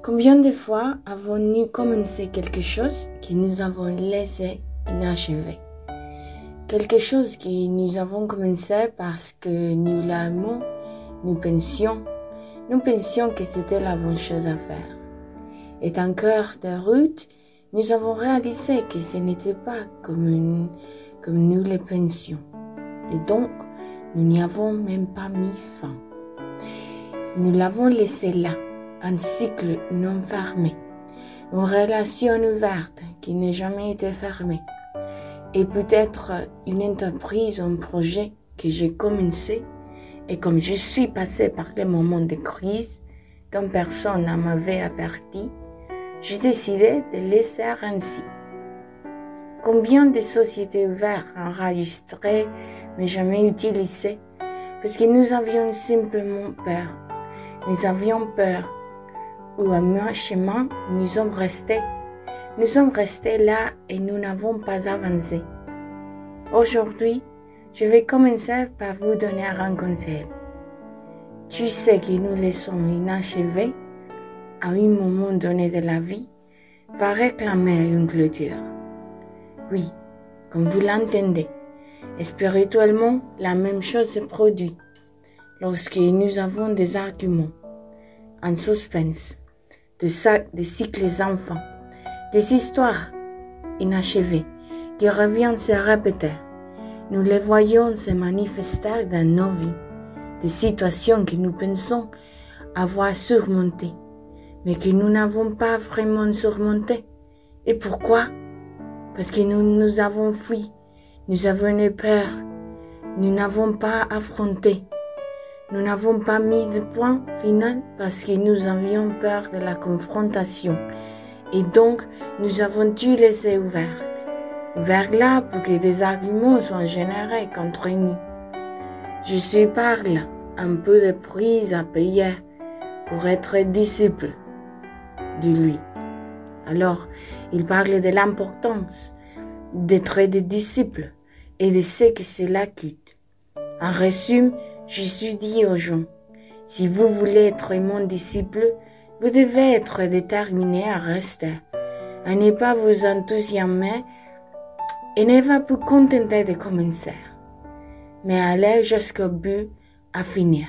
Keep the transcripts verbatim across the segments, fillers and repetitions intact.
Combien de fois avons-nous commencé quelque chose que nous avons laissé inachevé? Quelque chose que nous avons commencé parce que nous l'aimons, nous pensions, nous pensions que c'était la bonne chose à faire. Et en cœur de route, nous avons réalisé que ce n'était pas comme, une, comme nous le pensions. Et donc, nous n'y avons même pas mis fin. Nous l'avons laissé là, un cycle non fermé, une relation ouverte qui n'a jamais été fermée, et peut-être une entreprise, un projet que j'ai commencé, et comme je suis passé par les moments de crise, dont personne ne m'avait averti, j'ai décidé de laisser ainsi. Combien de sociétés ouvertes enregistrées mais jamais utilisées, parce que nous avions simplement peur. Nous avions peur. Ou à un chemin, nous sommes restés. Nous sommes restés là et nous n'avons pas avancé. Aujourd'hui, je vais commencer par vous donner un conseil. Tu sais que nous laissons inachevé, à un moment donné de la vie, va réclamer une clôture. Oui, comme vous l'entendez, spirituellement, la même chose se produit lorsque nous avons des arguments, un suspense, des, des cycles enfants, des histoires inachevées qui reviennent se répéter. Nous les voyons se manifester dans nos vies, des situations que nous pensons avoir surmontées, mais que nous n'avons pas vraiment surmontées. Et pourquoi? Parce que nous nous avons fui, nous avons eu peur, nous n'avons pas affronté. Nous n'avons pas mis de point final parce que nous avions peur de la confrontation. Et donc, nous avons tout laissé ouvert. Ouvert là pour que des arguments soient générés contre nous. Je suis par là, un peu de prise à payer pour être disciple de lui. Alors, il parle de l'importance d'être des disciples et de ce que cela coûte. En résumé, Jésus dit aux gens, si vous voulez être mon disciple, vous devez être déterminé à rester, à ne pas vous enthousiasmer et ne pas vous contenter de commencer, mais aller jusqu'au but à finir.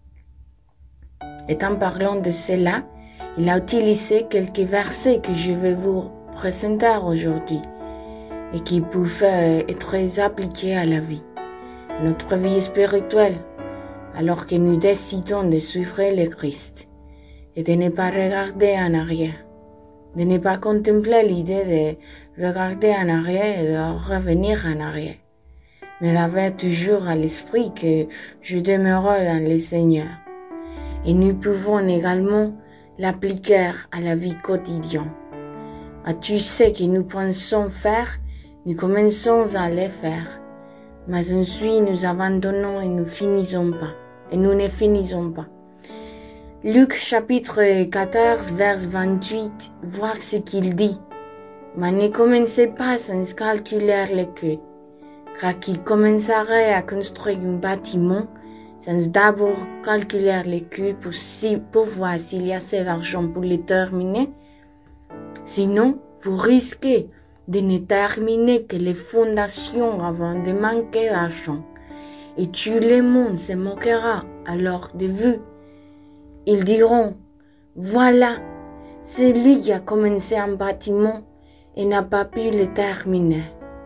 Et en parlant de cela, il a utilisé quelques versets que je vais vous présenter aujourd'hui et qui peuvent être appliqués à la vie, à notre vie spirituelle, alors que nous décidons de suivre le Christ et de ne pas regarder en arrière, de ne pas contempler l'idée de regarder en arrière et de revenir en arrière, mais d'avoir toujours à l'esprit que je demeurerai dans le Seigneur. Et nous pouvons également l'appliquer à la vie quotidienne. À tout ce que nous pensons faire, nous commençons à le faire, mais ensuite nous abandonnons et nous finissons pas. Et nous ne finissons pas. Luc chapitre quatorze, verset vingt-huit, voir ce qu'il dit. Mais ne commencez pas sans calculer le coût, car qui commencerait à construire un bâtiment sans d'abord calculer le coût pour, si, pour voir s'il y a assez d'argent pour le terminer. Sinon, vous risquez de ne terminer que les fondations avant de manquer d'argent. Et tout le monde se moquera alors de vous. Ils diront, voilà, c'est lui qui a commencé un bâtiment et n'a pas pu le terminer.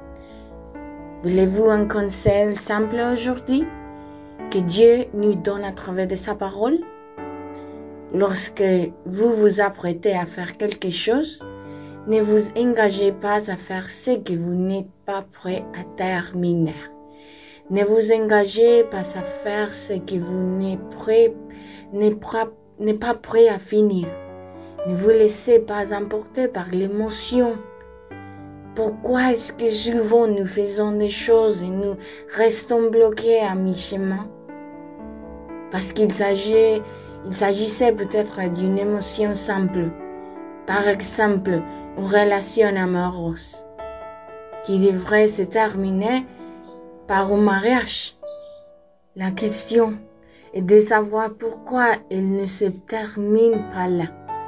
Voulez-vous un conseil simple aujourd'hui que Dieu nous donne à travers de sa parole? Lorsque vous vous apprêtez à faire quelque chose, ne vous engagez pas à faire ce que vous n'êtes pas prêt à terminer. Ne vous engagez pas à faire ce que vous n'êtes prêt, n'est pas prêt à finir. Ne vous laissez pas emporter par l'émotion. Pourquoi est-ce que souvent nous faisons des choses et nous restons bloqués à mi-chemin? Parce qu'il s'agit, il s'agissait peut-être d'une émotion simple. Par exemple, une relation amoureuse qui devrait se terminer par un mariage. La question est de savoir pourquoi elle ne se termine pas là.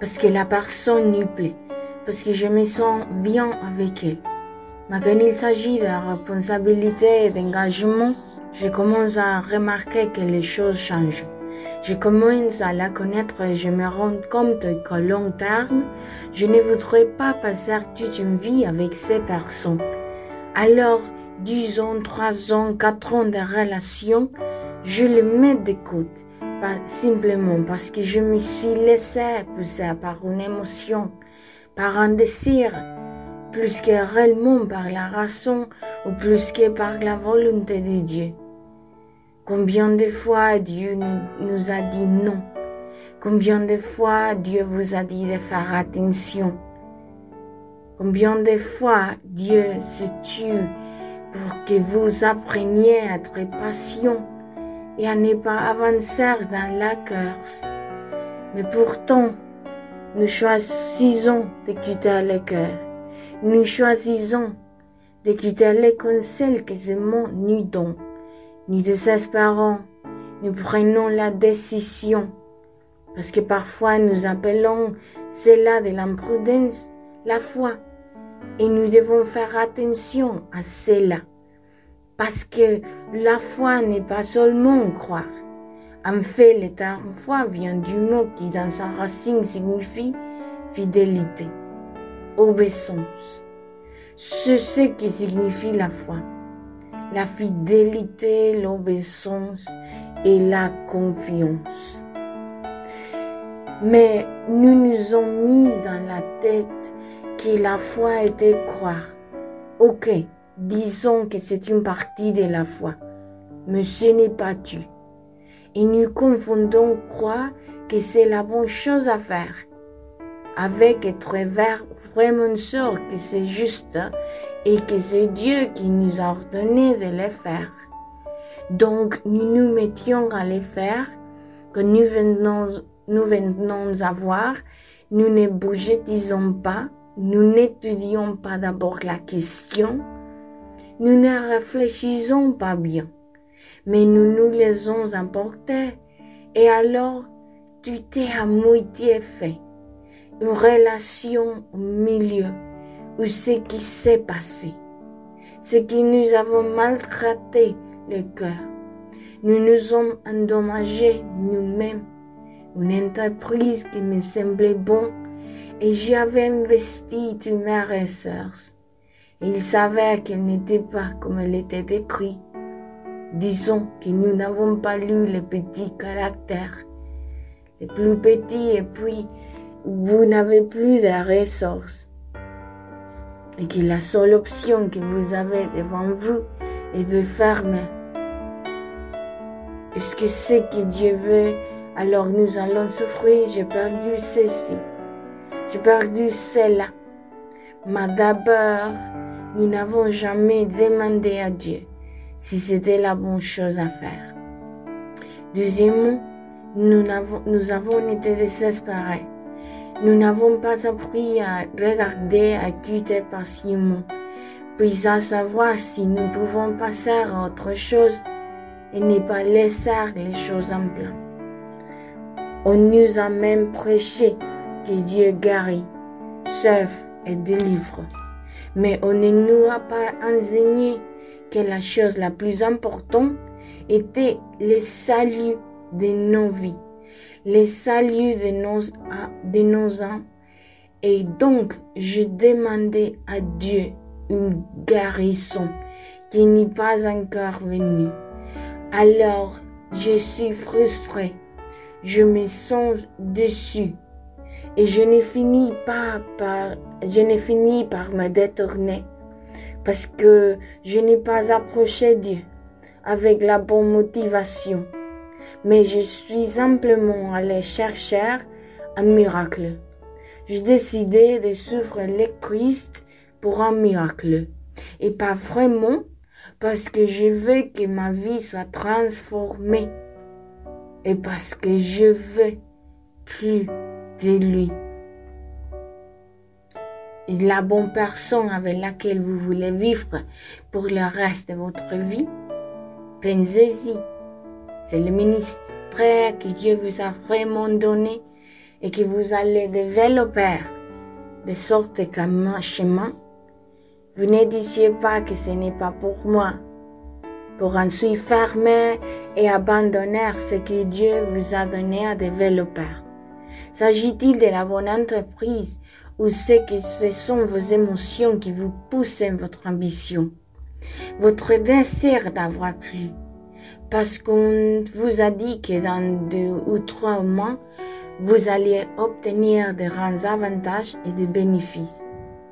parce que la personne nous plaît, parce que je me sens bien avec elle. Mais quand il s'agit de responsabilité et d'engagement, je commence à remarquer que les choses changent. Je commence à la connaître et je me rends compte qu'à long terme, je ne voudrais pas passer toute une vie avec ces personnes. Alors, deux ans, trois ans, quatre ans de relation, je les mets de côté, pas simplement parce que je me suis laissé pousser par une émotion, par un désir, plus que réellement par la raison ou plus que par la volonté de Dieu. Combien de fois Dieu nous, nous a dit non? Combien de fois Dieu vous a dit de faire attention? Combien de fois Dieu se tue pour que vous appreniez à être patient et à ne pas avancer dans la course? Mais pourtant, nous choisissons d'écouter le cœur. Nous choisissons d'écouter les conseils que ce monde nous donne. Nous désespérons, nous prenons la décision, parce que parfois nous appelons cela de l'imprudence, la foi, et nous devons faire attention à cela, parce que la foi n'est pas seulement croire. En fait, le terme foi vient du mot qui dans sa racine signifie fidélité, obéissance. C'est ce qui signifie la foi. La fidélité, l'obéissance et la confiance. Mais nous nous ont mis dans la tête que la foi était croire. Ok, disons que c'est une partie de la foi, mais ce n'est pas tout. Et nous confondons croire que c'est la bonne chose à faire, avec être vraiment sûr que c'est juste et que c'est Dieu qui nous a ordonné de le faire. Donc, nous nous mettions à le faire, que nous venons, nous venons à voir, nous ne bougetisons pas, nous n'étudions pas d'abord la question, nous ne réfléchissons pas bien, mais nous nous laissons emporter, et alors, tout est à moitié fait. Une relation au milieu, ou ce qui s'est passé, ce qui nous avons maltraité le cœur. Nous nous sommes endommagés nous-mêmes. Une entreprise qui me semblait bon et j'y avais investi toutes mes ressources. Et il s'avère qu'elle n'était pas comme elle était décrite. Disons que nous n'avons pas lu les petits caractères, les plus petits, et puis vous n'avez plus de ressources. Et que la seule option que vous avez devant vous est de fermer. Est-ce que c'est que Dieu veut? Alors nous allons souffrir. J'ai perdu ceci. J'ai perdu cela. Mais d'abord, nous n'avons jamais demandé à Dieu si c'était la bonne chose à faire. Deuxièmement, nous avons, nous avons été désespérés. Nous n'avons pas appris à regarder, à écouter patiemment, puis à savoir si nous pouvons passer à autre chose et ne pas laisser les choses en plan. On nous a même prêché que Dieu guérit, sauve et délivre. Mais on ne nous a pas enseigné que la chose la plus importante était le salut de nos vies, le salut de nos, de nos âmes. Et donc, je demandais à Dieu une guérison qui n'est pas encore venue. Alors, je suis frustrée, je me sens déçue et je n'ai fini pas par, je n'ai fini par me détourner parce que je n'ai pas approché Dieu avec la bonne motivation, mais je suis simplement allée chercher un miracle. J'ai décidé de suivre le Christ pour un miracle et pas vraiment parce que je veux que ma vie soit transformée et parce que je veux plus de lui. Et la bonne personne avec laquelle vous voulez vivre pour le reste de votre vie, pensez-y. C'est le ministère que Dieu vous a vraiment donné et que vous allez développer de sorte qu'à mon chemin, vous ne disiez pas que ce n'est pas pour moi, pour ensuite fermer et abandonner ce que Dieu vous a donné à développer. S'agit-il de la bonne entreprise ou c'est que ce sont vos émotions qui vous poussent votre ambition, votre désir d'avoir plus, parce qu'on vous a dit que dans deux ou trois mois, vous allez obtenir de grands avantages et des bénéfices.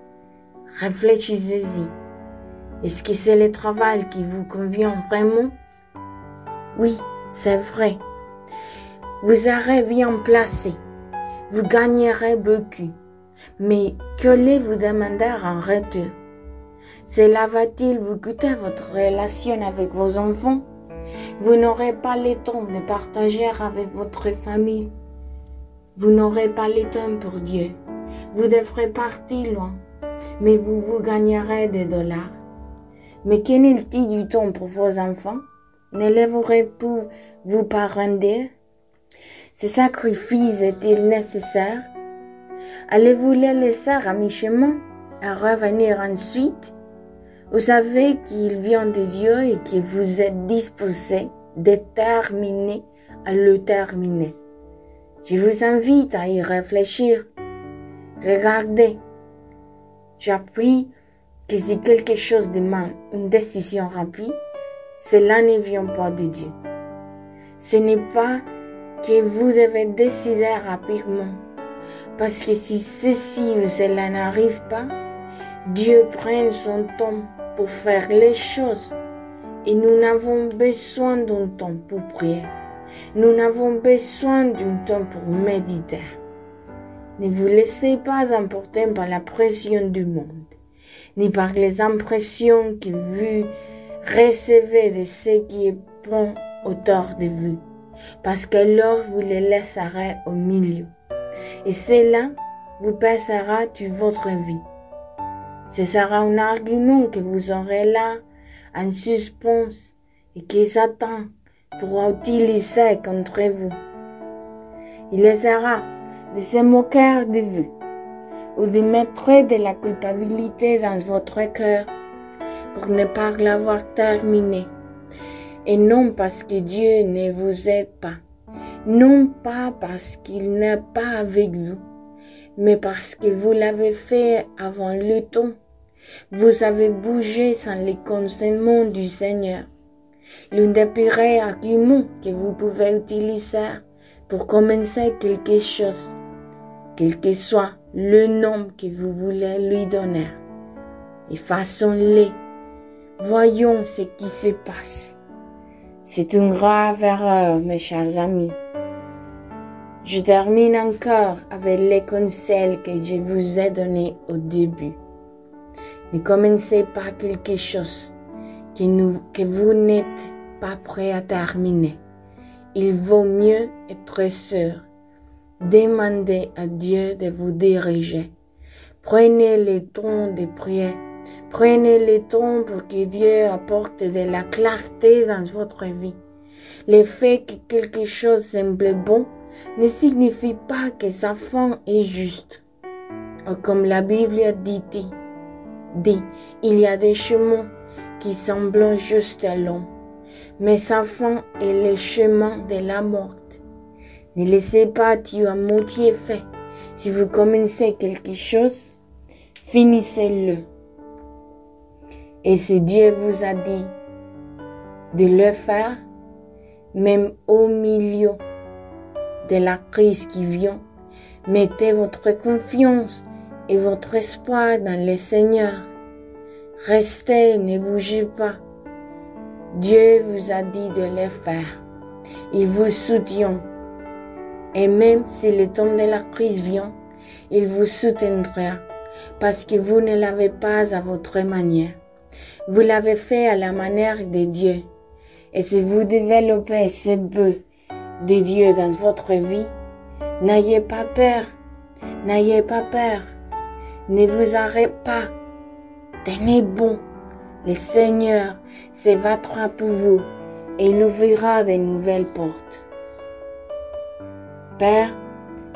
Réfléchissez-y. Est-ce que c'est le travail qui vous convient vraiment? Oui, c'est vrai. Vous serez bien placé. Vous gagnerez beaucoup. Mais qu'allez-vous demander en retour? Cela va-t-il vous coûter votre relation avec vos enfants? Vous n'aurez pas le temps de partager avec votre famille. Vous n'aurez pas le temps pour Dieu. Vous devrez partir loin, mais vous vous gagnerez des dollars. Mais qu'en est-il du temps pour vos enfants? Ne les vous pas rendre? Ce sacrifice est-il nécessaire? Allez-vous les laisser à mi-chemin et revenir ensuite? Vous savez qu'il vient de Dieu et que vous êtes disposé, déterminé à le terminer. Je vous invite à y réfléchir. Regardez, j'appuie que si quelque chose demande une décision rapide, cela ne vient pas de Dieu. Ce n'est pas que vous devez décider rapidement, parce que si ceci ou cela n'arrive pas, Dieu prend son temps pour faire les choses et nous n'avons besoin d'un temps pour prier. Nous n'avons besoin d'un temps pour méditer. Ne vous laissez pas emporter par la pression du monde, ni par les impressions que vous recevez de ce qui est bon autour de vous, parce qu'alors vous les laisserez au milieu. Et cela vous pèsera toute votre vie. Ce sera un argument que vous aurez là en suspens et qui Satan pourra utiliser contre vous. Il essaiera de se moquer de vous ou de mettre de la culpabilité dans votre cœur pour ne pas l'avoir terminé. Et non parce que Dieu ne vous aide pas, non pas parce qu'il n'est pas avec vous, mais parce que vous l'avez fait avant le temps. Vous avez bougé sans le consentement du Seigneur. L'un des pires arguments que vous pouvez utiliser pour commencer quelque chose, quel que soit le nom que vous voulez lui donner. Et façons-le. Voyons ce qui se passe. C'est une grave erreur, mes chers amis. Je termine encore avec les conseils que je vous ai donnés au début. Ne commencez pas quelque chose que, nous, que vous n'êtes pas prêt à terminer. Il vaut mieux être sûr. Demandez à Dieu de vous diriger. Prenez le temps de prier. Prenez le temps pour que Dieu apporte de la clarté dans votre vie. Le fait que quelque chose semble bon ne signifie pas que sa fin est juste. Ou comme la Bible dit, dit, il y a des chemins qui semblent juste longs, mais sa fin est le chemin de la mort. Ne laissez pas Dieu à moitié fait. Si vous commencez quelque chose, finissez-le. Et si Dieu vous a dit de le faire, même au milieu de la crise qui vient, mettez votre confiance et votre espoir dans le Seigneur. Restez, ne bougez pas. Dieu vous a dit de le faire. Il vous soutient. Et même si le temps de la crise vient, il vous soutiendra parce que vous ne l'avez pas à votre manière. Vous l'avez fait à la manière de Dieu. Et si vous développez ce but de Dieu dans votre vie, n'ayez pas peur. N'ayez pas peur. Ne vous arrêtez pas. Tenez bon. Le Seigneur se battra pour vous et il ouvrira de nouvelles portes. Père,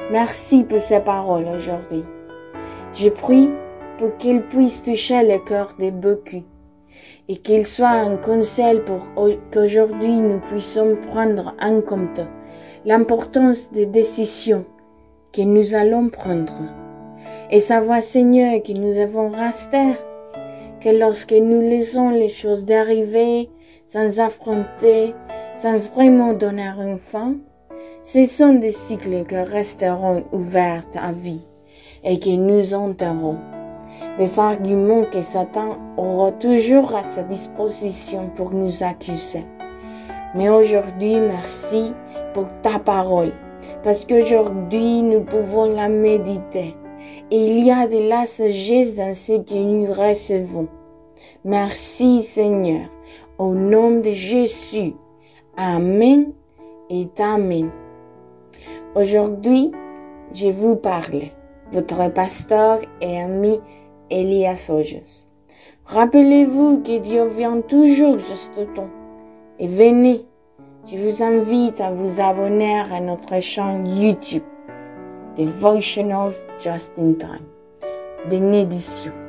Merci pour ces paroles aujourd'hui. Je prie pour qu'ils puissent toucher le cœur de beaucoup et qu'ils soient un conseil pour qu'aujourd'hui nous puissions prendre en compte l'importance des décisions que nous allons prendre et savoir, Seigneur, que nous avons resté, que lorsque nous laissons les choses d'arriver sans affronter, sans vraiment donner une fin, ce sont des cycles qui resteront ouverts à vie et que nous enterrons. Des arguments que Satan aura toujours à sa disposition pour nous accuser. Mais aujourd'hui, merci pour ta parole, parce qu'aujourd'hui, nous pouvons la méditer. Et il y a de la sagesse dans ce que nous recevons. Merci Seigneur, au nom de Jésus. Amen et Amen. Aujourd'hui, je vous parle, votre pasteur et ami Elias Hoyos. Rappelez-vous que Dieu vient toujours juste au temps. Et venez, je vous invite à vous abonner à notre chaîne YouTube, Devotionals Just in Time. Bénédiction.